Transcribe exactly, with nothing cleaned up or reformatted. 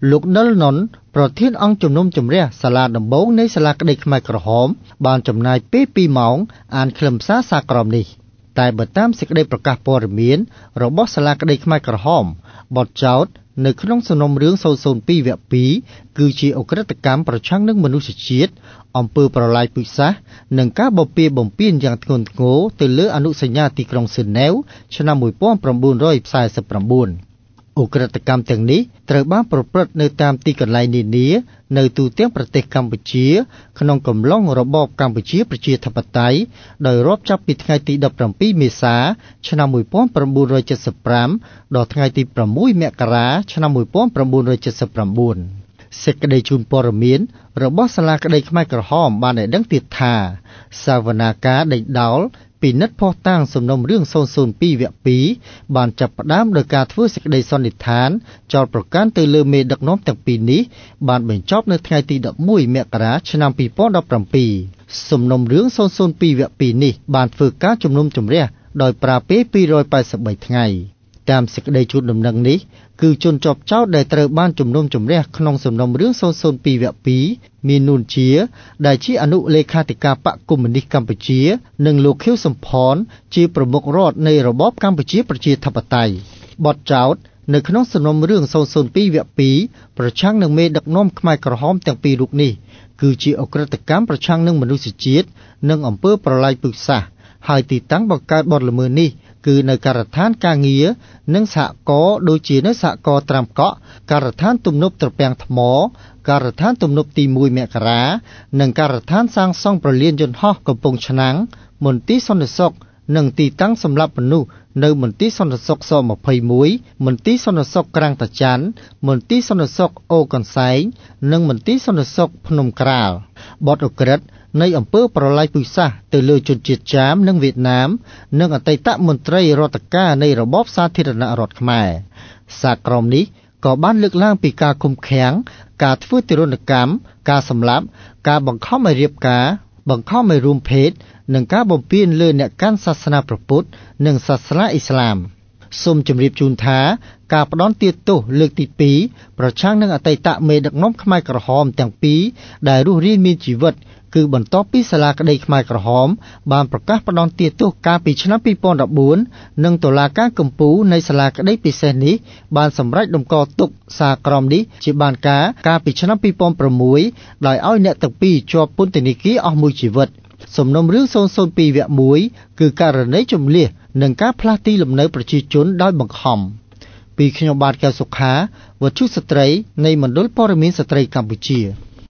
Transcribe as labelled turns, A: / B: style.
A: លោក Nalnon ប្រធានអង្គជំនុំជម្រះសាលាដំបងនៃសាលាក្តីខ្មែរក្រហមបានចំណាយពេលពីរម៉ោងអានខ្លឹមសារសារក្រមនេះតែបើតាមសេចក្តីប្រកាសព័ត៌មានរបស់សាលាក្តីខ្មែរក្រហមបទចោទនៅក្នុងសំណុំរឿង ศูนย์ ศูนย์ ពីរ វគ្គពីរ គឺជាអក្រិតកម្មប្រឆាំងនឹងមនុស្សជាតិអំពើប្រល័យពូជសាសន៍និងការបំពារបំពានយ៉ាងធ្ងន់ធ្ងរទៅលើអនុសញ្ញាទីក្រុងស៊ឺណែវឆ្នាំmột nghìn chín trăm bốn mươi chínឧក្រិដ្ឋកម្មទាំងនេះត្រូវបានប្រព្រឹត្តនៅតាមទីកន្លែងនានានៅទូទាំងប្រទេសកម្ពុជាក្នុងកំឡុងរបបកម្ពុជាប្រជាធិបតេយ្យដោយរាប់ចាប់ពីថ្ងៃទី17មេសាឆ្នាំmột nghìn chín trăm bảy mươi lămដល់ថ្ងៃទី6មករាឆ្នាំmột nghìn chín trăm bảy mươi chínសេចក្តីជូនព័ត៌មានរបស់សាលាក្តីខ្មែរក្រហមបានឲ្យដឹងទៀតថាសាវនាការដេញដោលពិនិត្យភស្តុតាងសំណុំរឿង ศูนย์ ศูนย์ ពីរ វគ្គពីរ បានចាប់ផ្ដើមដោយការធ្វើសេចក្តីសន្និដ្ឋានចោទប្រកាន់ទៅលើមេដឹកនាំទាំងពីរនេះបានបញ្ចប់នៅថ្ងៃទី11មករាឆ្នាំពីរពាន់ដប់ប្រាំពីរសំណុំរឿង ศูนย์ ศูนย์ ពីរ វគ្គពីរ នេះបានធ្វើការជំនុំជម្រះដោយប្រើពេលពីររយแปดสิบបីថ្ងៃតាមសេចក្តីជូនដំណឹងនេះគឺជនជាប់ចោទដែលត្រូវបានជំនុំជម្រះក្នុងសំណុំរឿង ศูนย์ ศูนย์ ពីរ វគ្គពីរ មាននួនជាដែលជាអនុលេខាធិការបក្សកុម្មុយនីសកម្ពុជានិងលោកខៀវសំផនជាប្រមុខរដ្ឋនៃរបបកម្ពុជាប្រជាធិបតេយ្យបទចោទនៅក្នុងសំណុំរឿង ศูนย์ ศูนย์ ពីរ វគ្គពីរ ប្រឆាំងនឹងមេដឹកនាំខ្មែរក្រហមទាំងពីររូបនេះគឺជាអក្រិតកម្មប្រឆាំងនឹងមនុស្សជាតិនិងអំពើប្រល័យពូជសាសន៍ហើយទីតាំងបង្កើតបទល្មើសនេះគឺនៅការដ្ឋានការងារនិងសហករណ៍ដូចជានៅសហករណ៍ត្រាំកក់ការដ្ឋានទំនប់ត្រពាំងថ្មការដ្ឋានទំនប់ទីមួយមករានិងការដ្ឋានសាងសង់ប្រលានយន្តហោះកំពង់ឆ្នាំងមន្ទីរសន្តិសុខនិងទីតាំងសម្រាប់មនុស្សនៅមន្ទីរសន្តិសុខសยี่สิบเอ็ดមន្ទីរសន្តិសុខក្រាំងតាច័ន្ទមន្ទីរសន្តិសុខអូកន្សែងនិងមន្ទីរសន្តិសុខភ្នំក្រាលបទឧក្រិដ្ឋនៃអំពើប្រល័យពូជសាសន៍ទៅលើជនជាតិចាមនិងវៀតណាមនិងអតីតមន្ត្រីរដ្ឋការនៃរបបសាធារណរដ្ឋខ្មែរសារក្រមនេះក៏បានលើកឡើងពីការឃុំឃាំងការធ្វើទារុណកម្មការសម្លាប់ការបង្ខំឲ្យរៀបការបង្ខំឲ្យរួមភេទនិងការបំពានលើអ្នកកាន់សាសនាព្រះពុទ្ធនិងសាសនាអ៊ីស្លាមសូមជម្រាបជូនថាការផ្ដន់ទាទោសលើកទីពីរប្រឆាំងនឹងអតីតមេដឹកនាំខ្មែរក្រហមទាំងពីរដែលរស់រានមានជីវិតគឺបន្ទាប់ពីសាលាក្តីខ្មែរក្រហមបានប្រកាសផ្ដន់ទាទោសកាលពីឆ្នាំពីរពាន់ដប់បួននិងតុលាការកំពូលនៃសាលាក្តីពិសេសនេះបានសម្រេចតម្កល់ទុកសារក្រមនេះជាបានការកាលពីឆ្នាំពីរពាន់ប្រាំមួយដោយឲ្យអ្នកទាំងពីរជាប់ពន្ធនាគារអស់មួយជីវិតសំណុំរឿង ศูนย์ ศูนย์ ពីរ វគ្គមួយគឺករណីជំលៀសនិងការផ្លាស់ទីលំនៅប្រជាជនដោយបង្ខំពីខ្ញុំបាទកែវសុខាវត្ថុស្ត្រីនៃមណ្ឌលព័ត៌មានស្ត្រីកម្ពុជា